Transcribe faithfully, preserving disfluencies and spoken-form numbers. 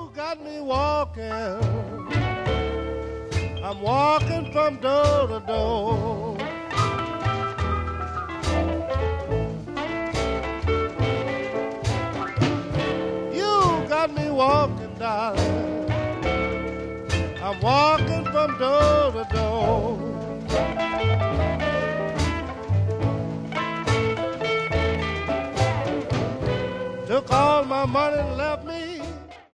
got me walking. I'm walking from door to door. You got me walking, darling. I'm walking from door to door. Took all my money and left